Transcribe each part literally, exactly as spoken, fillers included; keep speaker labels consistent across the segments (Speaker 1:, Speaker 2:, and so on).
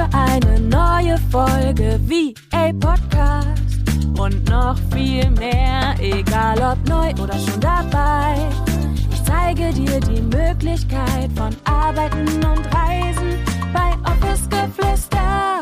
Speaker 1: wieder eine neue Folge V A Podcast und noch viel mehr, egal ob neu oder schon dabei. Ich zeige dir die Möglichkeit von Arbeiten und Reisen bei Office Geflüster.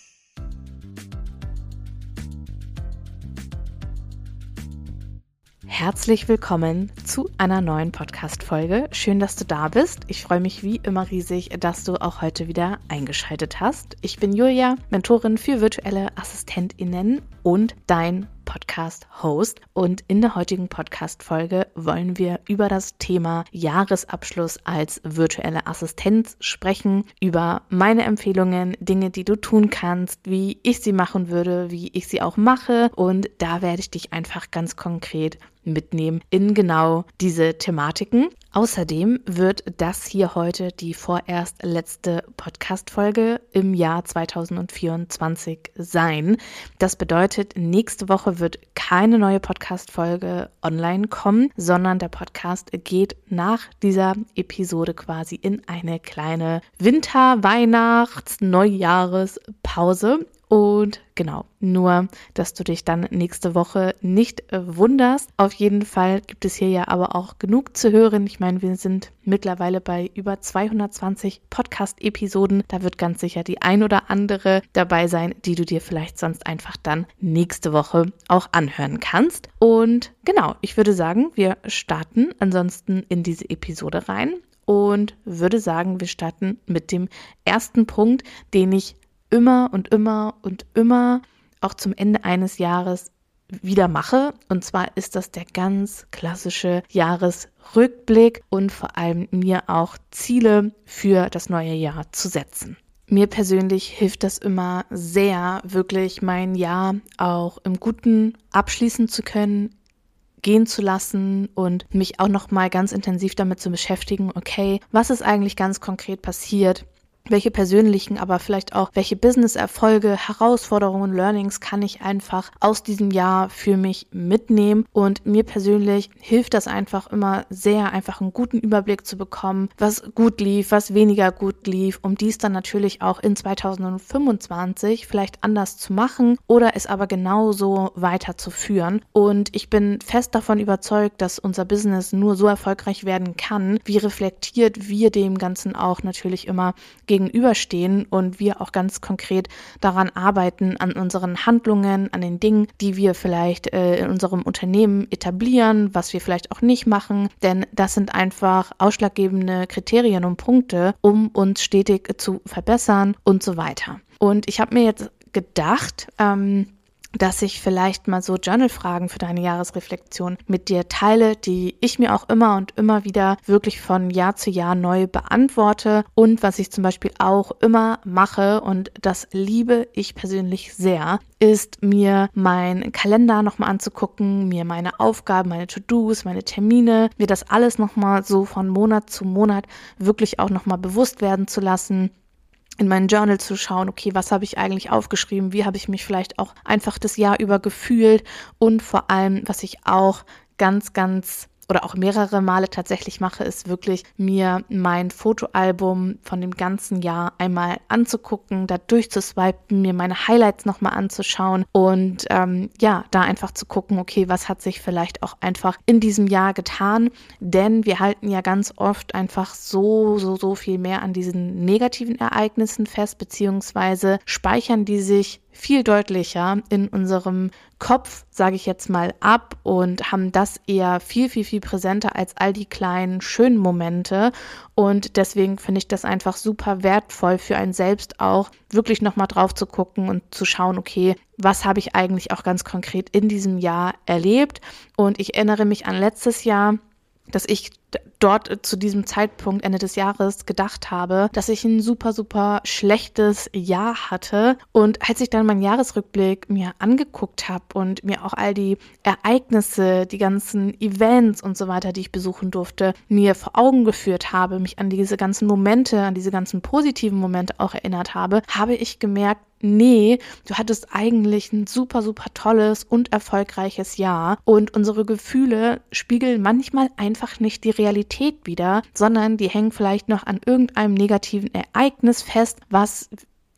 Speaker 2: Herzlich willkommen zu einer neuen Podcast-Folge. Schön, dass du da bist. Ich freue mich wie immer riesig, dass du auch heute wieder eingeschaltet hast. Ich bin Julia, Mentorin für virtuelle AssistentInnen und dein Podcast-Host. Und in der heutigen Podcast-Folge wollen wir über das Thema Jahresabschluss als virtuelle Assistenz sprechen, über meine Empfehlungen, Dinge, die du tun kannst, wie ich sie machen würde, wie ich sie auch mache. Und da werde ich dich einfach ganz konkret mitnehmen in genau diese Thematiken. Außerdem wird das hier heute die vorerst letzte Podcast-Folge im Jahr zwanzig vierundzwanzig sein. Das bedeutet, nächste Woche wird keine neue Podcast-Folge online kommen, sondern der Podcast geht nach dieser Episode quasi in eine kleine Winter-, Weihnachts-, Neujahrespause. Und genau, nur, dass du dich dann nächste Woche nicht äh, wunderst. Auf jeden Fall gibt es hier ja aber auch genug zu hören. Ich meine, wir sind mittlerweile bei über zweihundertzwanzig Podcast-Episoden. Da wird ganz sicher die ein oder andere dabei sein, die du dir vielleicht sonst einfach dann nächste Woche auch anhören kannst. Und genau, ich würde sagen, wir starten ansonsten in diese Episode rein und würde sagen, wir starten mit dem ersten Punkt, den ich immer und immer und immer auch zum Ende eines Jahres wieder mache. Und zwar ist das der ganz klassische Jahresrückblick und vor allem mir auch Ziele für das neue Jahr zu setzen. Mir persönlich hilft das immer sehr, wirklich mein Jahr auch im Guten abschließen zu können, gehen zu lassen und mich auch nochmal ganz intensiv damit zu beschäftigen, okay, was ist eigentlich ganz konkret passiert? Welche persönlichen, aber vielleicht auch welche Business-Erfolge, Herausforderungen, Learnings kann ich einfach aus diesem Jahr für mich mitnehmen? Und mir persönlich hilft das einfach immer sehr, einfach einen guten Überblick zu bekommen, was gut lief, was weniger gut lief, um dies dann natürlich auch in zwanzig fünfundzwanzig vielleicht anders zu machen oder es aber genauso weiterzuführen. Und ich bin fest davon überzeugt, dass unser Business nur so erfolgreich werden kann, wie reflektiert wir dem Ganzen auch natürlich immer gegenüberstehen und wir auch ganz konkret daran arbeiten, an unseren Handlungen, an den Dingen, die wir vielleicht äh, in unserem Unternehmen etablieren, was wir vielleicht auch nicht machen, denn das sind einfach ausschlaggebende Kriterien und Punkte, um uns stetig zu verbessern und so weiter. Und ich habe mir jetzt gedacht, ähm, dass ich vielleicht mal so Journal-Fragen für deine Jahresreflexion mit dir teile, die ich mir auch immer und immer wieder wirklich von Jahr zu Jahr neu beantworte und was ich zum Beispiel auch immer mache und das liebe ich persönlich sehr, ist mir meinen Kalender nochmal anzugucken, mir meine Aufgaben, meine To-Dos, meine Termine, mir das alles nochmal so von Monat zu Monat wirklich auch nochmal bewusst werden zu lassen, in meinen Journal zu schauen, okay, was habe ich eigentlich aufgeschrieben, wie habe ich mich vielleicht auch einfach das Jahr über gefühlt und vor allem, was ich auch ganz, ganz oder auch mehrere Male tatsächlich mache, ist wirklich mir mein Fotoalbum von dem ganzen Jahr einmal anzugucken, da durchzuswipen, mir meine Highlights nochmal anzuschauen und ähm, ja, da einfach zu gucken, okay, was hat sich vielleicht auch einfach in diesem Jahr getan, denn wir halten ja ganz oft einfach so, so, so viel mehr an diesen negativen Ereignissen fest, beziehungsweise speichern die sich viel deutlicher in unserem Kopf, sage ich jetzt mal, ab und haben das eher viel, viel, viel präsenter als all die kleinen, schönen Momente. Und deswegen finde ich das einfach super wertvoll für einen selbst auch, wirklich nochmal drauf zu gucken und zu schauen, okay, was habe ich eigentlich auch ganz konkret in diesem Jahr erlebt? Und ich erinnere mich an letztes Jahr, dass ich dort zu diesem Zeitpunkt Ende des Jahres gedacht habe, dass ich ein super, super schlechtes Jahr hatte. Und als ich dann meinen Jahresrückblick mir angeguckt habe und mir auch all die Ereignisse, die ganzen Events und so weiter, die ich besuchen durfte, mir vor Augen geführt habe, mich an diese ganzen Momente, an diese ganzen positiven Momente auch erinnert habe, habe ich gemerkt, nee, du hattest eigentlich ein super, super tolles und erfolgreiches Jahr und unsere Gefühle spiegeln manchmal einfach nicht die Realität wider, sondern die hängen vielleicht noch an irgendeinem negativen Ereignis fest, was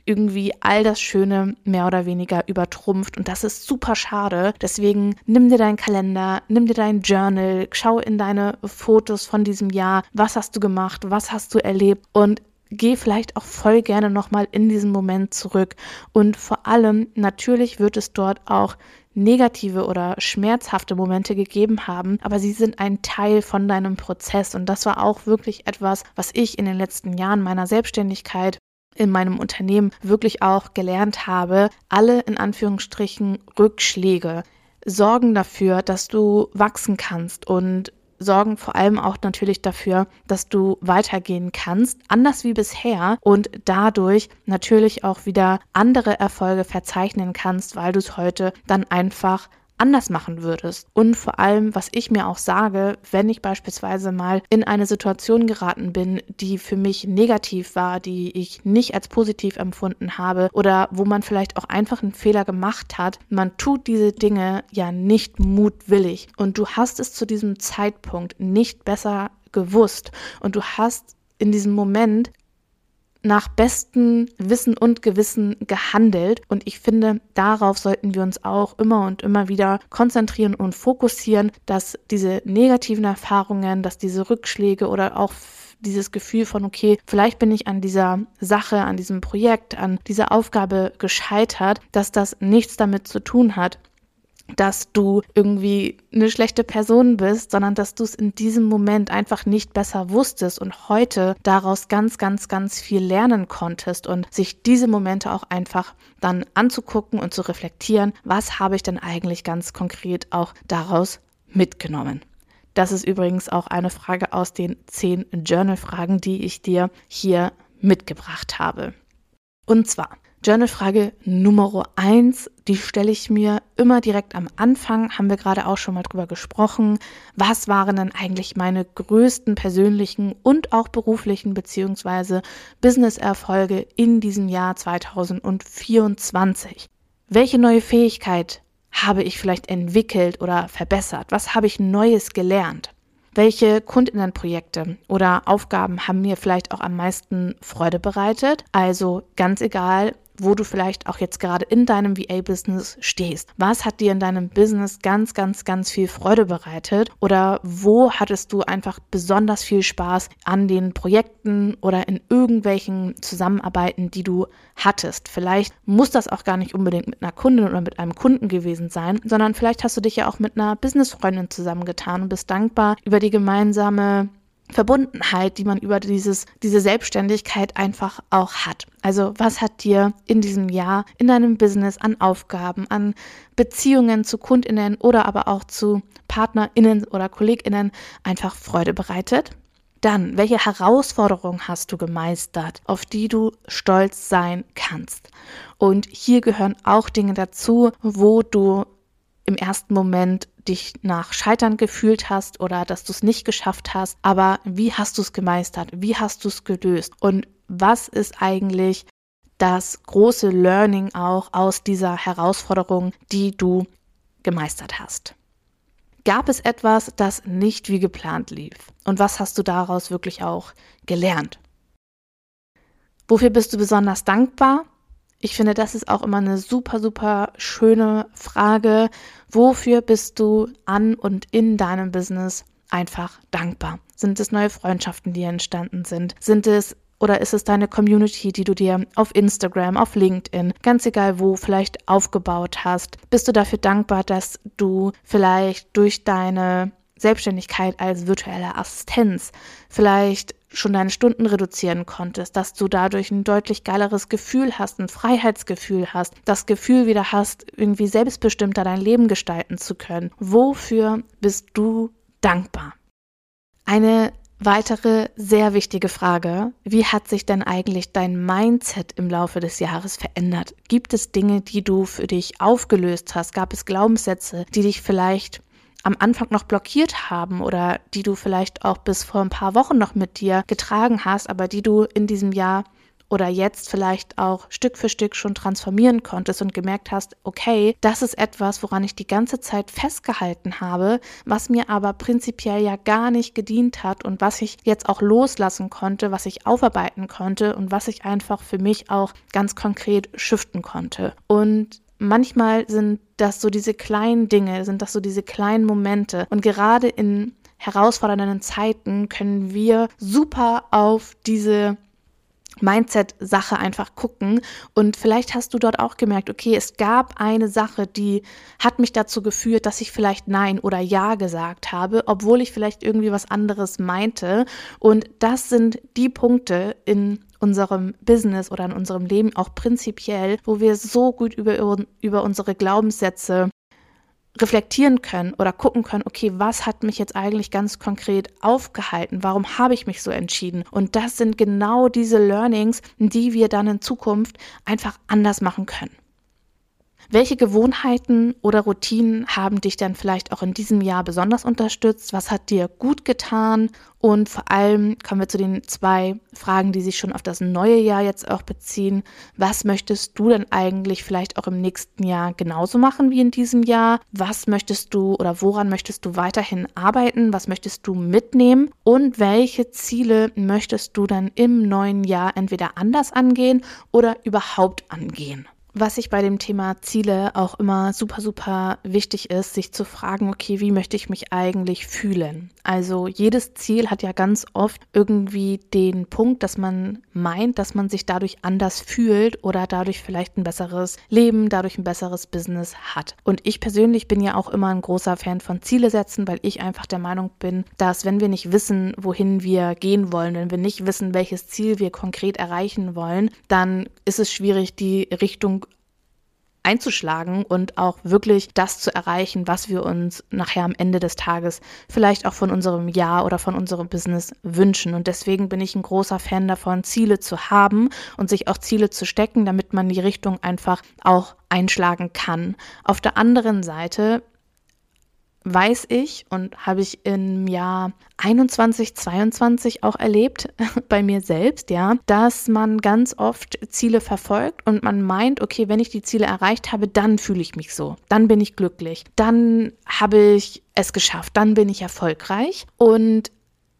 Speaker 2: irgendwie all das Schöne mehr oder weniger übertrumpft und das ist super schade. Deswegen nimm dir deinen Kalender, nimm dir dein Journal, schau in deine Fotos von diesem Jahr, was hast du gemacht, was hast du erlebt und geh vielleicht auch voll gerne nochmal in diesen Moment zurück und vor allem, natürlich wird es dort auch negative oder schmerzhafte Momente gegeben haben, aber sie sind ein Teil von deinem Prozess und das war auch wirklich etwas, was ich in den letzten Jahren meiner Selbstständigkeit in meinem Unternehmen wirklich auch gelernt habe. Alle in Anführungsstrichen Rückschläge sorgen dafür, dass du wachsen kannst und sorgen vor allem auch natürlich dafür, dass du weitergehen kannst, anders wie bisher und dadurch natürlich auch wieder andere Erfolge verzeichnen kannst, weil du es heute dann einfach anders machen würdest. Und vor allem, was ich mir auch sage, wenn ich beispielsweise mal in eine Situation geraten bin, die für mich negativ war, die ich nicht als positiv empfunden habe oder wo man vielleicht auch einfach einen Fehler gemacht hat, man tut diese Dinge ja nicht mutwillig und du hast es zu diesem Zeitpunkt nicht besser gewusst und du hast in diesem Moment nach bestem Wissen und Gewissen gehandelt und ich finde, darauf sollten wir uns auch immer und immer wieder konzentrieren und fokussieren, dass diese negativen Erfahrungen, dass diese Rückschläge oder auch dieses Gefühl von, okay, vielleicht bin ich an dieser Sache, an diesem Projekt, an dieser Aufgabe gescheitert, dass das nichts damit zu tun hat, dass du irgendwie eine schlechte Person bist, sondern dass du es in diesem Moment einfach nicht besser wusstest und heute daraus ganz, ganz, ganz viel lernen konntest und sich diese Momente auch einfach dann anzugucken und zu reflektieren, was habe ich denn eigentlich ganz konkret auch daraus mitgenommen. Das ist übrigens auch eine Frage aus den zehn Journal-Fragen, die ich dir hier mitgebracht habe. Und zwar Journal-Frage Nummer eins, die stelle ich mir immer direkt am Anfang, haben wir gerade auch schon mal drüber gesprochen. Was waren denn eigentlich meine größten persönlichen und auch beruflichen bzw. Business-Erfolge in diesem Jahr zwanzig vierundzwanzig? Welche neue Fähigkeit habe ich vielleicht entwickelt oder verbessert? Was habe ich Neues gelernt? Welche Kundinnenprojekte oder Aufgaben haben mir vielleicht auch am meisten Freude bereitet? Also ganz egal, wo du vielleicht auch jetzt gerade in deinem V A-Business stehst. Was hat dir in deinem Business ganz, ganz, ganz viel Freude bereitet? Oder wo hattest du einfach besonders viel Spaß an den Projekten oder in irgendwelchen Zusammenarbeiten, die du hattest? Vielleicht muss das auch gar nicht unbedingt mit einer Kundin oder mit einem Kunden gewesen sein, sondern vielleicht hast du dich ja auch mit einer Businessfreundin zusammengetan und bist dankbar über die gemeinsame Verbundenheit, die man über dieses, diese Selbstständigkeit einfach auch hat. Also was hat dir in diesem Jahr in deinem Business an Aufgaben, an Beziehungen zu KundInnen oder aber auch zu PartnerInnen oder KollegInnen einfach Freude bereitet? Dann, welche Herausforderungen hast du gemeistert, auf die du stolz sein kannst? Und hier gehören auch Dinge dazu, wo du im ersten Moment dich nach Scheitern gefühlt hast oder dass du es nicht geschafft hast, aber wie hast du es gemeistert? Wie hast du es gelöst? Und was ist eigentlich das große Learning auch aus dieser Herausforderung, die du gemeistert hast? Gab es etwas, das nicht wie geplant lief? Und was hast du daraus wirklich auch gelernt? Wofür bist du besonders dankbar? Ich finde, das ist auch immer eine super, super schöne Frage. Wofür bist du an und in deinem Business einfach dankbar? Sind es neue Freundschaften, die entstanden sind? Sind es oder ist es deine Community, die du dir auf Instagram, auf LinkedIn, ganz egal wo, vielleicht aufgebaut hast? Bist du dafür dankbar, dass du vielleicht durch deine Selbstständigkeit als virtuelle Assistenz vielleicht schon deine Stunden reduzieren konntest, dass du dadurch ein deutlich geileres Gefühl hast, ein Freiheitsgefühl hast, das Gefühl wieder hast, irgendwie selbstbestimmter dein Leben gestalten zu können? Wofür bist du dankbar? Eine weitere sehr wichtige Frage: Wie hat sich denn eigentlich dein Mindset im Laufe des Jahres verändert? Gibt es Dinge, die du für dich aufgelöst hast? Gab es Glaubenssätze, die dich vielleicht am Anfang noch blockiert haben oder die du vielleicht auch bis vor ein paar Wochen noch mit dir getragen hast, aber die du in diesem Jahr oder jetzt vielleicht auch Stück für Stück schon transformieren konntest und gemerkt hast, okay, das ist etwas, woran ich die ganze Zeit festgehalten habe, was mir aber prinzipiell ja gar nicht gedient hat und was ich jetzt auch loslassen konnte, was ich aufarbeiten konnte und was ich einfach für mich auch ganz konkret shiften konnte. Und manchmal sind das so diese kleinen Dinge, sind das so diese kleinen Momente. Und gerade in herausfordernden Zeiten können wir super auf diese Mindset-Sache einfach gucken. Und vielleicht hast du dort auch gemerkt, okay, es gab eine Sache, die hat mich dazu geführt, dass ich vielleicht Nein oder Ja gesagt habe, obwohl ich vielleicht irgendwie was anderes meinte. Und das sind die Punkte in unserem Business oder in unserem Leben auch prinzipiell, wo wir so gut über, über unsere Glaubenssätze reflektieren können oder gucken können, okay, was hat mich jetzt eigentlich ganz konkret aufgehalten? Warum habe ich mich so entschieden? Und das sind genau diese Learnings, die wir dann in Zukunft einfach anders machen können. Welche Gewohnheiten oder Routinen haben dich dann vielleicht auch in diesem Jahr besonders unterstützt? Was hat dir gut getan? Und vor allem kommen wir zu den zwei Fragen, die sich schon auf das neue Jahr jetzt auch beziehen. Was möchtest du denn eigentlich vielleicht auch im nächsten Jahr genauso machen wie in diesem Jahr? Was möchtest du oder woran möchtest du weiterhin arbeiten? Was möchtest du mitnehmen? Und welche Ziele möchtest du dann im neuen Jahr entweder anders angehen oder überhaupt angehen? Was ich bei dem Thema Ziele auch immer super, super wichtig ist, sich zu fragen, okay, wie möchte ich mich eigentlich fühlen? Also jedes Ziel hat ja ganz oft irgendwie den Punkt, dass man meint, dass man sich dadurch anders fühlt oder dadurch vielleicht ein besseres Leben, dadurch ein besseres Business hat. Und ich persönlich bin ja auch immer ein großer Fan von Ziele setzen, weil ich einfach der Meinung bin, dass wenn wir nicht wissen, wohin wir gehen wollen, wenn wir nicht wissen, welches Ziel wir konkret erreichen wollen, dann ist es schwierig, die Richtung einzuschlagen und auch wirklich das zu erreichen, was wir uns nachher am Ende des Tages vielleicht auch von unserem Jahr oder von unserem Business wünschen. Und deswegen bin ich ein großer Fan davon, Ziele zu haben und sich auch Ziele zu stecken, damit man die Richtung einfach auch einschlagen kann. Auf der anderen Seite weiß ich und habe ich im Jahr einundzwanzig, zweiundzwanzig auch erlebt, bei mir selbst, ja, dass man ganz oft Ziele verfolgt und man meint, okay, wenn ich die Ziele erreicht habe, dann fühle ich mich so, dann bin ich glücklich, dann habe ich es geschafft, dann bin ich erfolgreich. Und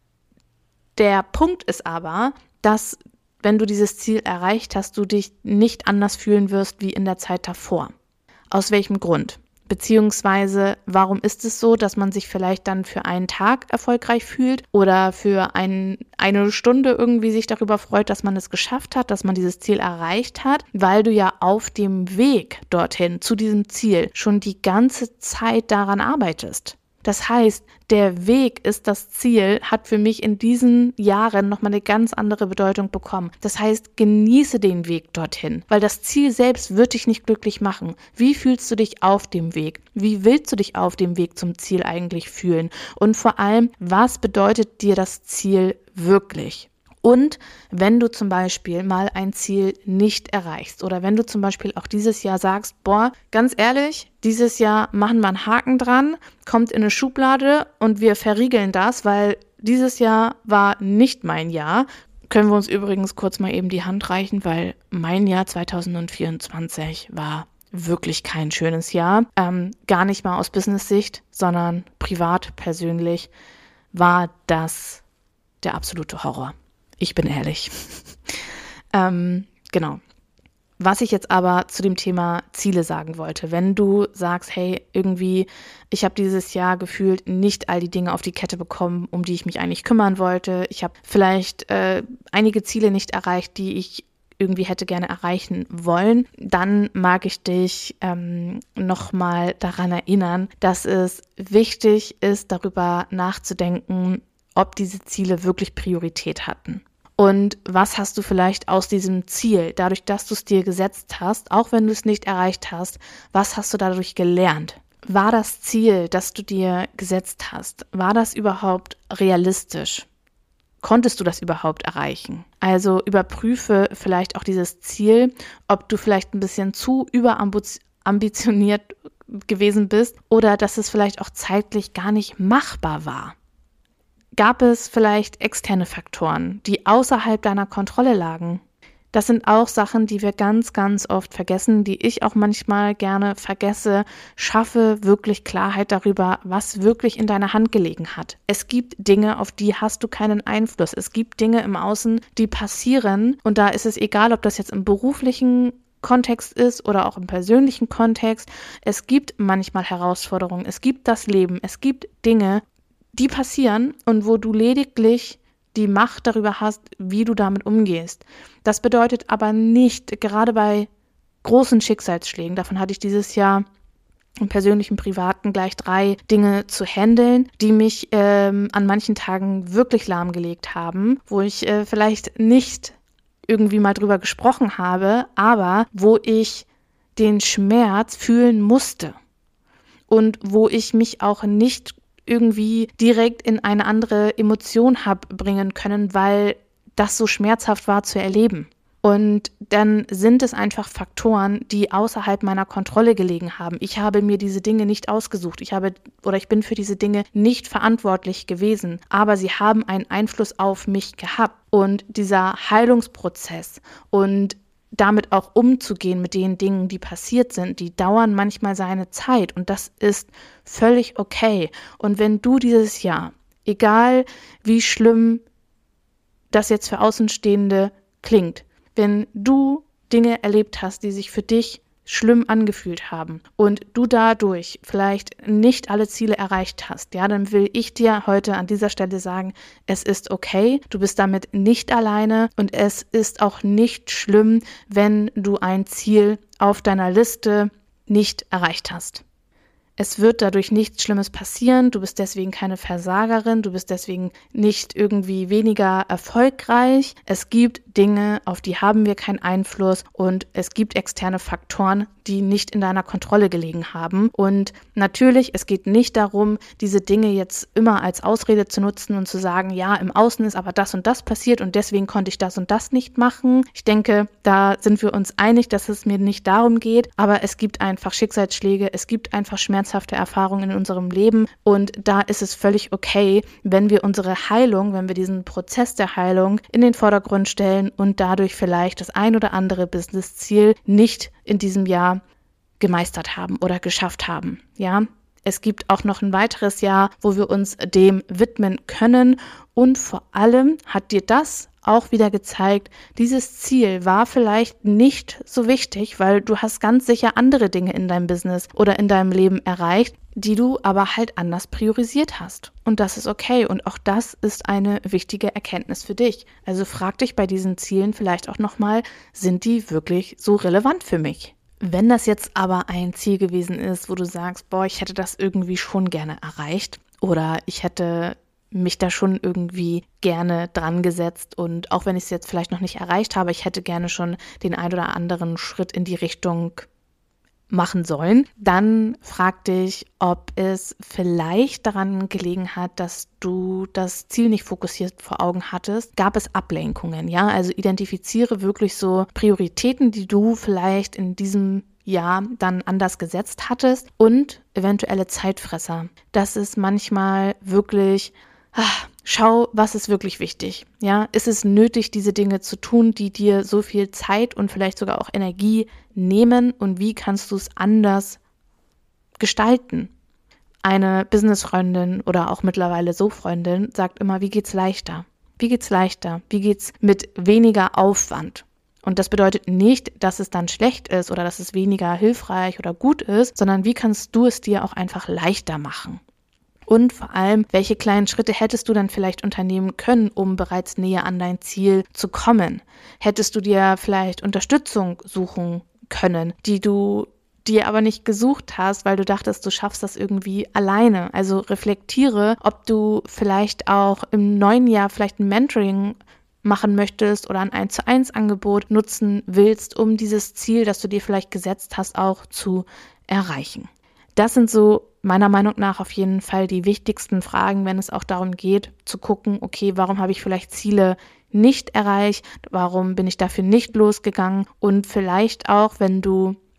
Speaker 2: der Punkt ist aber, dass wenn du dieses Ziel erreicht hast, du dich nicht anders fühlen wirst wie in der Zeit davor. Aus welchem Grund? Beziehungsweise, warum ist es so, dass man sich vielleicht dann für einen Tag erfolgreich fühlt oder für ein, eine Stunde irgendwie sich darüber freut, dass man es geschafft hat, dass man dieses Ziel erreicht hat, weil du ja auf dem Weg dorthin, zu diesem Ziel, schon die ganze Zeit daran arbeitest. Das heißt, der Weg ist das Ziel, hat für mich in diesen Jahren nochmal eine ganz andere Bedeutung bekommen. Das heißt, genieße den Weg dorthin, weil das Ziel selbst wird dich nicht glücklich machen. Wie fühlst du dich auf dem Weg? Wie willst du dich auf dem Weg zum Ziel eigentlich fühlen? Und vor allem, was bedeutet dir das Ziel wirklich? Und wenn du zum Beispiel mal ein Ziel nicht erreichst oder wenn du zum Beispiel auch dieses Jahr sagst, boah, ganz ehrlich, dieses Jahr machen wir einen Haken dran, kommt in eine Schublade und wir verriegeln das, weil dieses Jahr war nicht mein Jahr. Können wir uns übrigens kurz mal eben die Hand reichen, weil mein Jahr zwanzig vierundzwanzig war wirklich kein schönes Jahr. Ähm, gar nicht mal aus Business-Sicht, sondern privat, persönlich war das der absolute Horror. Ich bin ehrlich. ähm, genau. Was ich jetzt aber zu dem Thema Ziele sagen wollte, wenn du sagst, hey, irgendwie, ich habe dieses Jahr gefühlt nicht all die Dinge auf die Kette bekommen, um die ich mich eigentlich kümmern wollte. Ich habe vielleicht äh, einige Ziele nicht erreicht, die ich irgendwie hätte gerne erreichen wollen, dann mag ich dich ähm, nochmal daran erinnern, dass es wichtig ist, darüber nachzudenken, ob diese Ziele wirklich Priorität hatten. Und was hast du vielleicht aus diesem Ziel, dadurch, dass du es dir gesetzt hast, auch wenn du es nicht erreicht hast, was hast du dadurch gelernt? War das Ziel, das du dir gesetzt hast, war das überhaupt realistisch? Konntest du das überhaupt erreichen? Also überprüfe vielleicht auch dieses Ziel, ob du vielleicht ein bisschen zu überambitioniert gewesen bist oder dass es vielleicht auch zeitlich gar nicht machbar war. Gab es vielleicht externe Faktoren, die außerhalb deiner Kontrolle lagen? Das sind auch Sachen, die wir ganz, ganz oft vergessen, die ich auch manchmal gerne vergesse. Schaffe wirklich Klarheit darüber, was wirklich in deiner Hand gelegen hat. Es gibt Dinge, auf die hast du keinen Einfluss. Es gibt Dinge im Außen, die passieren und da ist es egal, ob das jetzt im beruflichen Kontext ist oder auch im persönlichen Kontext. Es gibt manchmal Herausforderungen, es gibt das Leben, es gibt Dinge, die passieren und wo du lediglich die Macht darüber hast, wie du damit umgehst. Das bedeutet aber nicht, gerade bei großen Schicksalsschlägen, davon hatte ich dieses Jahr im persönlichen, privaten gleich drei Dinge zu handeln, die mich ähm, an manchen Tagen wirklich lahmgelegt haben, wo ich äh, vielleicht nicht irgendwie mal drüber gesprochen habe, aber wo ich den Schmerz fühlen musste und wo ich mich auch nicht irgendwie direkt in eine andere Emotion habe bringen können, weil das so schmerzhaft war zu erleben. Und dann sind es einfach Faktoren, die außerhalb meiner Kontrolle gelegen haben. Ich habe mir diese Dinge nicht ausgesucht. Ich habe oder ich bin für diese Dinge nicht verantwortlich gewesen. Aber sie haben einen Einfluss auf mich gehabt. Und dieser Heilungsprozess und damit auch umzugehen mit den Dingen, die passiert sind, die dauern manchmal seine Zeit und das ist völlig okay. Und wenn du dieses Jahr, egal wie schlimm das jetzt für Außenstehende klingt, wenn du Dinge erlebt hast, die sich für dich schlimm angefühlt haben und du dadurch vielleicht nicht alle Ziele erreicht hast, ja, dann will ich dir heute an dieser Stelle sagen, es ist okay, du bist damit nicht alleine und es ist auch nicht schlimm, wenn du ein Ziel auf deiner Liste nicht erreicht hast. Es wird dadurch nichts Schlimmes passieren, du bist deswegen keine Versagerin, du bist deswegen nicht irgendwie weniger erfolgreich. Es gibt Dinge, auf die haben wir keinen Einfluss und es gibt externe Faktoren, die nicht in deiner Kontrolle gelegen haben. Und natürlich, es geht nicht darum, diese Dinge jetzt immer als Ausrede zu nutzen und zu sagen, ja, im Außen ist aber das und das passiert und deswegen konnte ich das und das nicht machen. Ich denke, da sind wir uns einig, dass es mir nicht darum geht, aber es gibt einfach Schicksalsschläge, es gibt einfach schmerzhafte Erfahrungen in unserem Leben und da ist es völlig okay, wenn wir unsere Heilung, wenn wir diesen Prozess der Heilung in den Vordergrund stellen und dadurch vielleicht das ein oder andere Business-Ziel nicht in diesem Jahr gemeistert haben oder geschafft haben. Ja, es gibt auch noch ein weiteres Jahr, wo wir uns dem widmen können und vor allem hat dir das auch wieder gezeigt, dieses Ziel war vielleicht nicht so wichtig, weil du hast ganz sicher andere Dinge in deinem Business oder in deinem Leben erreicht, die du aber halt anders priorisiert hast. Und das ist okay und auch das ist eine wichtige Erkenntnis für dich. Also frag dich bei diesen Zielen vielleicht auch nochmal, sind die wirklich so relevant für mich? Wenn das jetzt aber ein Ziel gewesen ist, wo du sagst, boah, ich hätte das irgendwie schon gerne erreicht oder ich hätte mich da schon irgendwie gerne dran gesetzt und auch wenn ich es jetzt vielleicht noch nicht erreicht habe, ich hätte gerne schon den ein oder anderen Schritt in die Richtung machen sollen, dann frag dich, ob es vielleicht daran gelegen hat, dass du das Ziel nicht fokussiert vor Augen hattest. Gab es Ablenkungen, ja? Also identifiziere wirklich so Prioritäten, die du vielleicht in diesem Jahr dann anders gesetzt hattest und eventuelle Zeitfresser. Das ist manchmal wirklich ach, schau, was ist wirklich wichtig, ja? Ist es nötig, diese Dinge zu tun, die dir so viel Zeit und vielleicht sogar auch Energie nehmen und wie kannst du es anders gestalten? Eine Businessfreundin oder auch mittlerweile So-Freundin sagt immer, wie geht's leichter? Wie geht's leichter? Wie geht's mit weniger Aufwand? Und das bedeutet nicht, dass es dann schlecht ist oder dass es weniger hilfreich oder gut ist, sondern wie kannst du es dir auch einfach leichter machen? Und vor allem, welche kleinen Schritte hättest du dann vielleicht unternehmen können, um bereits näher an dein Ziel zu kommen? Hättest du dir vielleicht Unterstützung suchen können, die du dir aber nicht gesucht hast, weil du dachtest, du schaffst das irgendwie alleine? Also reflektiere, ob du vielleicht auch im neuen Jahr vielleicht ein Mentoring machen möchtest oder ein eins zu eins Angebot nutzen willst, um dieses Ziel, das du dir vielleicht gesetzt hast, auch zu erreichen. Das sind so meiner Meinung nach auf jeden Fall die wichtigsten Fragen, wenn es auch darum geht, zu gucken, okay, warum habe ich vielleicht Ziele nicht erreicht, warum bin ich dafür nicht losgegangen und vielleicht auch, wenn du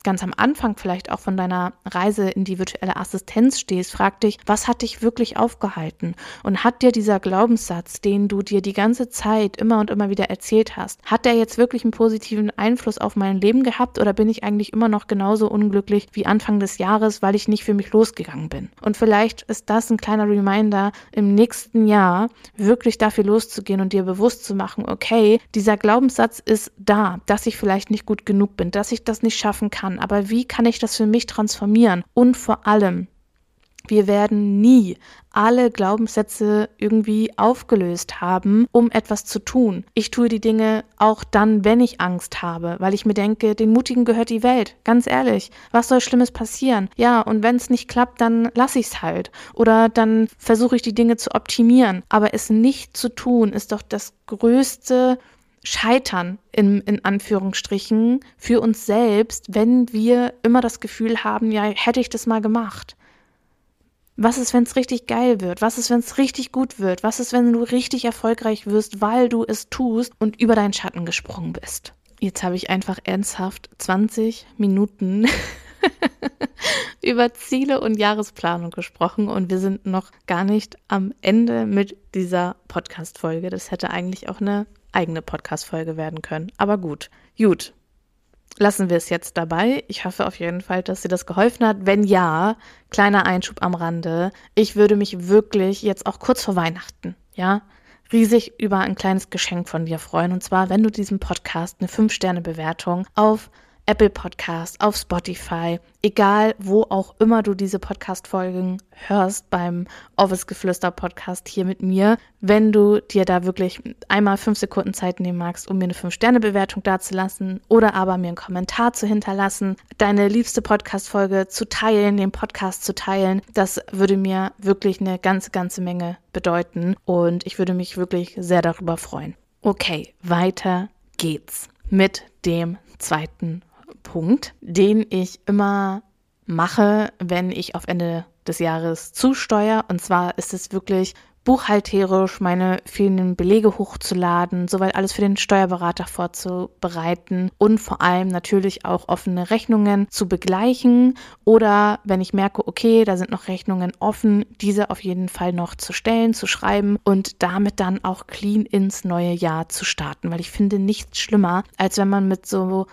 Speaker 2: ganz am Anfang vielleicht auch von deiner Reise in die virtuelle Assistenz stehst, frag dich, was hat dich wirklich aufgehalten? Und hat dir dieser Glaubenssatz, den du dir die ganze Zeit immer und immer wieder erzählt hast, hat der jetzt wirklich einen positiven Einfluss auf mein Leben gehabt oder bin ich eigentlich immer noch genauso unglücklich wie Anfang des Jahres, weil ich nicht für mich losgegangen bin? Und vielleicht ist das ein kleiner Reminder, im nächsten Jahr wirklich dafür loszugehen und dir bewusst zu machen, okay, dieser Glaubenssatz ist da, dass ich vielleicht nicht gut genug bin, dass ich das nicht schaffen kann. Aber wie kann ich das für mich transformieren? Und vor allem, wir werden nie alle Glaubenssätze irgendwie aufgelöst haben, um etwas zu tun. Ich tue die Dinge auch dann, wenn ich Angst habe, weil ich mir denke, den Mutigen gehört die Welt. Ganz ehrlich, was soll Schlimmes passieren? Ja, und wenn es nicht klappt, dann lasse ich es halt. Oder dann versuche ich die Dinge zu optimieren. Aber es nicht zu tun, ist doch das größte Scheitern in, in Anführungsstrichen für uns selbst, wenn wir immer das Gefühl haben, ja, hätte ich das mal gemacht. Was ist, wenn es richtig geil wird? Was ist, wenn es richtig gut wird? Was ist, wenn du richtig erfolgreich wirst, weil du es tust und über deinen Schatten gesprungen bist? Jetzt habe ich einfach ernsthaft zwanzig Minuten über Ziele und Jahresplanung gesprochen und wir sind noch gar nicht am Ende mit dieser Podcast-Folge. Das hätte eigentlich auch eine eigene Podcast-Folge werden können. Aber gut, gut. Lassen wir es jetzt dabei. Ich hoffe auf jeden Fall, dass dir das geholfen hat. Wenn ja, kleiner Einschub am Rande. Ich würde mich wirklich jetzt auch kurz vor Weihnachten, ja, riesig über ein kleines Geschenk von dir freuen. Und zwar, wenn du diesem Podcast eine fünf Sterne Bewertung auf Apple Podcast, auf Spotify, egal wo auch immer du diese Podcast-Folgen hörst beim Office-Geflüster-Podcast hier mit mir, wenn du dir da wirklich einmal fünf Sekunden Zeit nehmen magst, um mir eine fünf Sterne Bewertung dazulassen oder aber mir einen Kommentar zu hinterlassen, deine liebste Podcast-Folge zu teilen, den Podcast zu teilen, das würde mir wirklich eine ganze, ganze Menge bedeuten und ich würde mich wirklich sehr darüber freuen. Okay, weiter geht's mit dem zweiten Punkt, den ich immer mache, wenn ich auf Ende des Jahres zusteuere. Und zwar ist es wirklich buchhalterisch, meine fehlenden Belege hochzuladen, soweit alles für den Steuerberater vorzubereiten und vor allem natürlich auch offene Rechnungen zu begleichen oder wenn ich merke, okay, da sind noch Rechnungen offen, diese auf jeden Fall noch zu stellen, zu schreiben und damit dann auch clean ins neue Jahr zu starten, weil ich finde nichts schlimmer, als wenn man mit so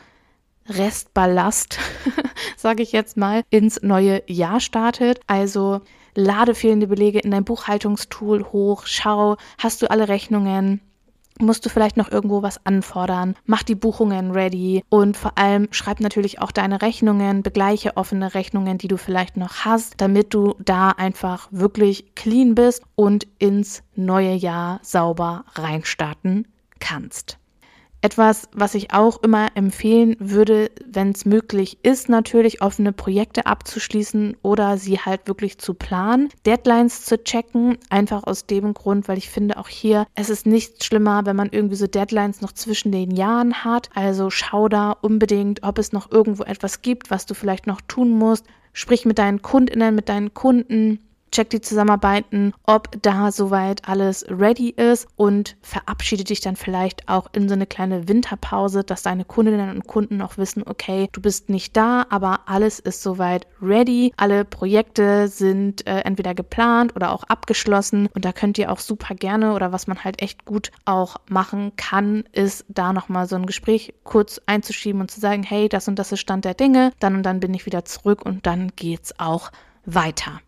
Speaker 2: Restballast, sage ich jetzt mal, ins neue Jahr startet. Also lade fehlende Belege in dein Buchhaltungstool hoch, schau, hast du alle Rechnungen, musst du vielleicht noch irgendwo was anfordern, mach die Buchungen ready und vor allem schreib natürlich auch deine Rechnungen, begleiche offene Rechnungen, die du vielleicht noch hast, damit du da einfach wirklich clean bist und ins neue Jahr sauber reinstarten kannst. Etwas, was ich auch immer empfehlen würde, wenn es möglich ist, natürlich offene Projekte abzuschließen oder sie halt wirklich zu planen, Deadlines zu checken, einfach aus dem Grund, weil ich finde auch hier, es ist nichts schlimmer, wenn man irgendwie so Deadlines noch zwischen den Jahren hat, also schau da unbedingt, ob es noch irgendwo etwas gibt, was du vielleicht noch tun musst, sprich mit deinen KundInnen, mit deinen Kunden, check die Zusammenarbeiten, ob da soweit alles ready ist und verabschiede dich dann vielleicht auch in so eine kleine Winterpause, dass deine Kundinnen und Kunden auch wissen, okay, du bist nicht da, aber alles ist soweit ready. Alle Projekte sind äh, entweder geplant oder auch abgeschlossen und da könnt ihr auch super gerne oder was man halt echt gut auch machen kann, ist da nochmal so ein Gespräch kurz einzuschieben und zu sagen, hey, das und das ist Stand der Dinge, dann und dann bin ich wieder zurück und dann geht's auch weiter.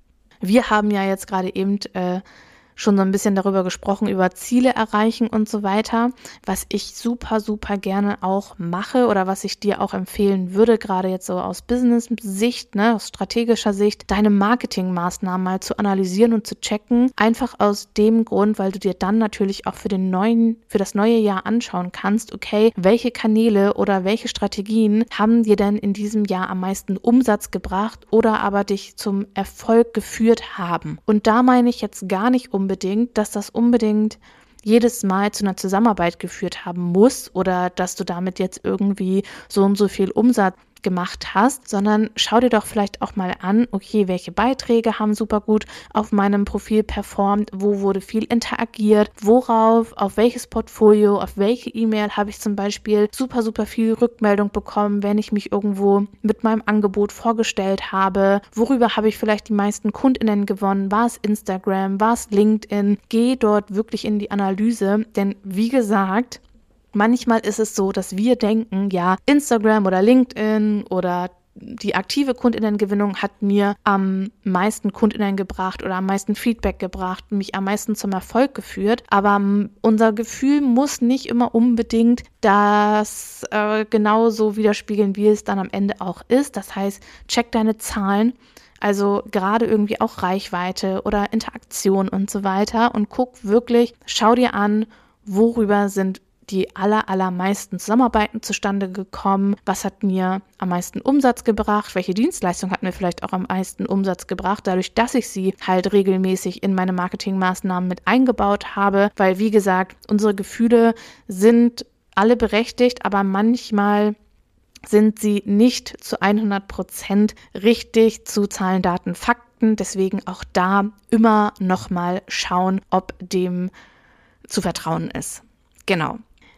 Speaker 2: Wir haben ja jetzt gerade eben äh, schon so ein bisschen darüber gesprochen, über Ziele erreichen und so weiter, was ich super, super gerne auch mache oder was ich dir auch empfehlen würde, gerade jetzt so aus Business-Sicht, ne, aus strategischer Sicht, deine Marketingmaßnahmen mal zu analysieren und zu checken, einfach aus dem Grund, weil du dir dann natürlich auch für den neuen, für das neue Jahr anschauen kannst, okay, welche Kanäle oder welche Strategien haben dir denn in diesem Jahr am meisten Umsatz gebracht oder aber dich zum Erfolg geführt haben. Und da meine ich jetzt gar nicht unbedingt, dass das unbedingt jedes Mal zu einer Zusammenarbeit geführt haben muss oder dass du damit jetzt irgendwie so und so viel Umsatz gemacht hast, sondern schau dir doch vielleicht auch mal an, okay, welche Beiträge haben super gut auf meinem Profil performt, wo wurde viel interagiert, worauf, auf welches Portfolio, auf welche E-Mail habe ich zum Beispiel super, super viel Rückmeldung bekommen, wenn ich mich irgendwo mit meinem Angebot vorgestellt habe, worüber habe ich vielleicht die meisten KundInnen gewonnen, war es Instagram, war es LinkedIn, geh dort wirklich in die Analyse, denn wie gesagt, manchmal ist es so, dass wir denken, ja, Instagram oder LinkedIn oder die aktive KundInnengewinnung hat mir am meisten KundInnen gebracht oder am meisten Feedback gebracht, mich am meisten zum Erfolg geführt. Aber unser Gefühl muss nicht immer unbedingt das äh, genauso widerspiegeln, wie es dann am Ende auch ist. Das heißt, check deine Zahlen, also gerade irgendwie auch Reichweite oder Interaktion und so weiter und guck wirklich, schau dir an, worüber sind die aller, allermeisten Zusammenarbeiten zustande gekommen, was hat mir am meisten Umsatz gebracht, welche Dienstleistung hat mir vielleicht auch am meisten Umsatz gebracht, dadurch, dass ich sie halt regelmäßig in meine Marketingmaßnahmen mit eingebaut habe, weil wie gesagt, unsere Gefühle sind alle berechtigt, aber manchmal sind sie nicht zu hundert Prozent richtig zu Zahlen, Daten, Fakten, deswegen auch da immer nochmal schauen, ob dem zu vertrauen ist. Genau.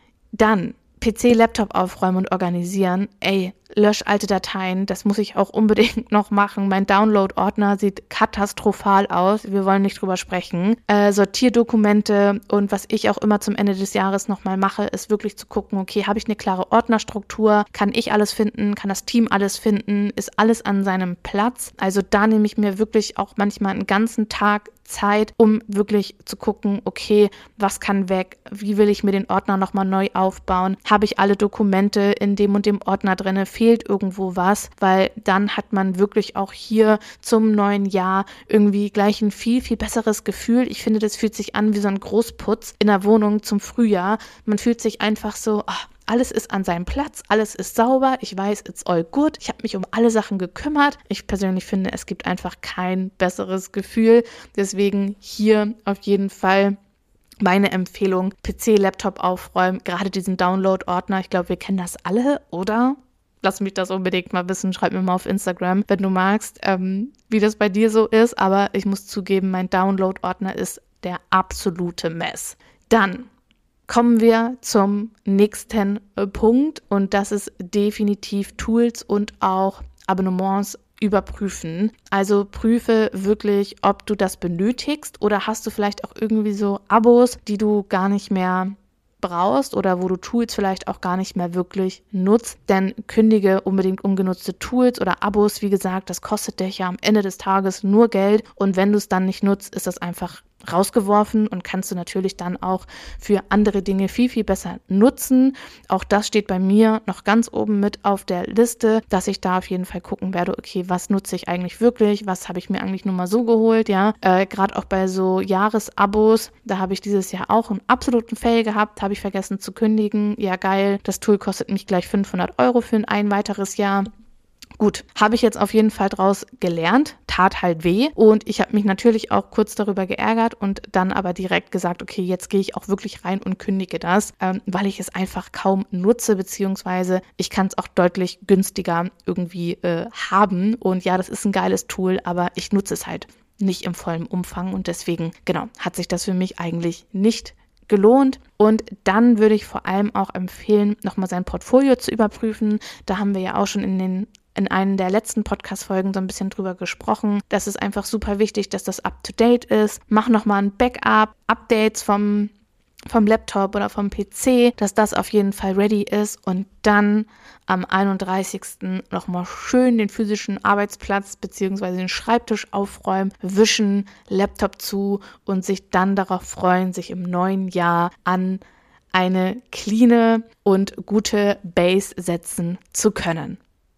Speaker 2: Dann P C, Laptop aufräumen und organisieren. Ey, lösch alte Dateien, das muss ich auch unbedingt noch machen. Mein Download-Ordner sieht katastrophal aus. Wir wollen nicht drüber sprechen. Äh, Sortierdokumente und was ich auch immer zum Ende des Jahres nochmal mache, ist wirklich zu gucken, okay, habe ich eine klare Ordnerstruktur? Kann ich alles finden? Kann das Team alles finden? Ist alles an seinem Platz? Also da nehme ich mir wirklich auch manchmal einen ganzen Tag Zeit, um wirklich zu gucken, okay, was kann weg? Wie will ich mir den Ordner nochmal neu aufbauen? Habe ich alle Dokumente in dem und dem Ordner drin? Fehlt irgendwo was? Weil dann hat man wirklich auch hier zum neuen Jahr irgendwie gleich ein viel, viel besseres Gefühl. Ich finde, das fühlt sich an wie so ein Großputz in der Wohnung zum Frühjahr. Man fühlt sich einfach so, ach, alles ist an seinem Platz, alles ist sauber, ich weiß, it's all good, ich habe mich um alle Sachen gekümmert. Ich persönlich finde, es gibt einfach kein besseres Gefühl. Deswegen hier auf jeden Fall meine Empfehlung, P C, Laptop aufräumen, gerade diesen Download-Ordner. Ich glaube, wir kennen das alle, oder? Lass mich das unbedingt mal wissen, schreib mir mal auf Instagram, wenn du magst, ähm, wie das bei dir so ist. Aber ich muss zugeben, mein Download-Ordner ist der absolute Mess. Dann kommen wir zum nächsten Punkt und das ist definitiv Tools und auch Abonnements überprüfen. Also prüfe wirklich, ob du das benötigst oder hast du vielleicht auch irgendwie so Abos, die du gar nicht mehr brauchst oder wo du Tools vielleicht auch gar nicht mehr wirklich nutzt, denn kündige unbedingt ungenutzte Tools oder Abos. Wie gesagt, das kostet dich ja am Ende des Tages nur Geld und wenn du es dann nicht nutzt, ist das einfach rausgeworfen und kannst du natürlich dann auch für andere Dinge viel, viel besser nutzen. Auch das steht bei mir noch ganz oben mit auf der Liste, dass ich da auf jeden Fall gucken werde, okay, was nutze ich eigentlich wirklich, was habe ich mir eigentlich nur mal so geholt, ja, äh, gerade auch bei so Jahresabos, da habe ich dieses Jahr auch einen absoluten Fail gehabt, habe ich vergessen zu kündigen, ja geil, das Tool kostet mich gleich fünfhundert Euro für ein weiteres Jahr. Gut, habe ich jetzt auf jeden Fall draus gelernt, tat halt weh und ich habe mich natürlich auch kurz darüber geärgert und dann aber direkt gesagt, okay, jetzt gehe ich auch wirklich rein und kündige das, ähm, weil ich es einfach kaum nutze, beziehungsweise ich kann es auch deutlich günstiger irgendwie äh, haben und ja, das ist ein geiles Tool, aber ich nutze es halt nicht im vollen Umfang und deswegen, genau, hat sich das für mich eigentlich nicht gelohnt. Und dann würde ich vor allem auch empfehlen, nochmal sein Portfolio zu überprüfen. Da haben wir ja auch schon in den in einer der letzten Podcast-Folgen so ein bisschen drüber gesprochen. Das ist einfach super wichtig, dass das up-to-date ist. Mach nochmal ein Backup, Updates vom, vom Laptop oder vom P C, dass das auf jeden Fall ready ist und dann am einunddreißigsten nochmal schön den physischen Arbeitsplatz bzw. den Schreibtisch aufräumen, wischen, Laptop zu und sich dann darauf freuen, sich im neuen Jahr an eine cleane und gute Base setzen zu können.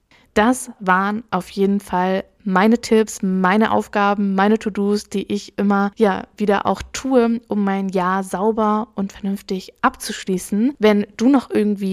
Speaker 2: Das waren auf jeden Fall meine Tipps, meine Aufgaben, meine To-Dos, die ich immer ja wieder auch tue, um mein Jahr sauber und vernünftig abzuschließen. Wenn du noch irgendwie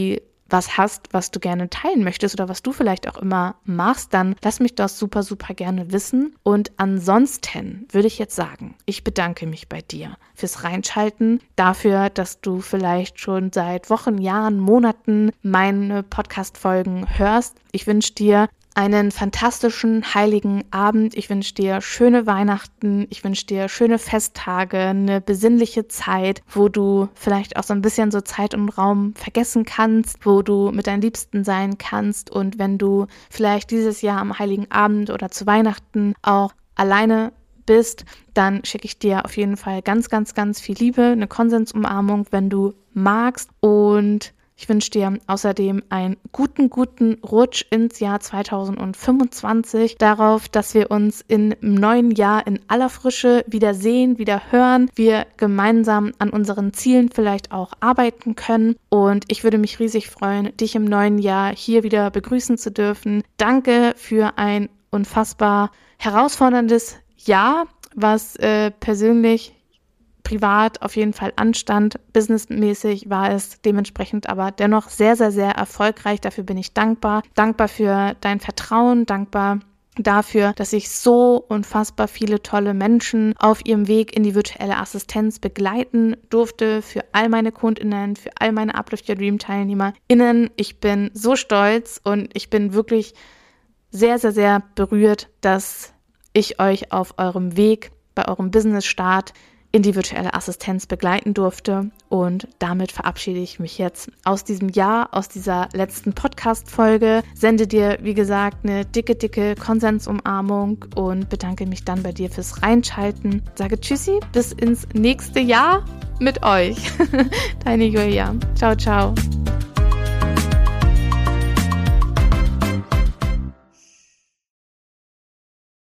Speaker 2: was hast, was du gerne teilen möchtest oder was du vielleicht auch immer machst, dann lass mich das super, super gerne wissen. Und ansonsten würde ich jetzt sagen, ich bedanke mich bei dir fürs Reinschalten, dafür, dass du vielleicht schon seit Wochen, Jahren, Monaten meine Podcast-Folgen hörst. Ich wünsche dir einen fantastischen heiligen Abend. Ich wünsche dir schöne Weihnachten. Ich wünsche dir schöne Festtage, eine besinnliche Zeit, wo du vielleicht auch so ein bisschen so Zeit und Raum vergessen kannst, wo du mit deinen Liebsten sein kannst. Und wenn du vielleicht dieses Jahr am heiligen Abend oder zu Weihnachten auch alleine bist, dann schicke ich dir auf jeden Fall ganz, ganz, ganz viel Liebe, eine Konsensumarmung, wenn du magst. Und ich wünsche dir außerdem einen guten, guten Rutsch ins Jahr zweitausendfünfundzwanzig, darauf, dass wir uns im neuen Jahr in aller Frische wieder sehen, wieder hören, wir gemeinsam an unseren Zielen vielleicht auch arbeiten können. Und ich würde mich riesig freuen, dich im neuen Jahr hier wieder begrüßen zu dürfen. Danke für ein unfassbar herausforderndes Jahr, was äh, persönlich privat auf jeden Fall anstand. Businessmäßig war es dementsprechend aber dennoch sehr, sehr, sehr erfolgreich. Dafür bin ich dankbar. Dankbar für dein Vertrauen, dankbar dafür, dass ich so unfassbar viele tolle Menschen auf ihrem Weg in die virtuelle Assistenz begleiten durfte. Für all meine KundInnen, für all meine Uplift Your Dream TeilnehmerInnen. Ich bin so stolz und ich bin wirklich sehr, sehr, sehr berührt, dass ich euch auf eurem Weg, bei eurem Business-Start in die virtuelle Assistenz begleiten durfte. Und damit verabschiede ich mich jetzt aus diesem Jahr, aus dieser letzten Podcast-Folge, sende dir, wie gesagt, eine dicke, dicke Konsensumarmung und bedanke mich dann bei dir fürs Reinschalten. Sage Tschüssi, bis ins nächste Jahr mit euch. Deine Julia. Ciao, ciao.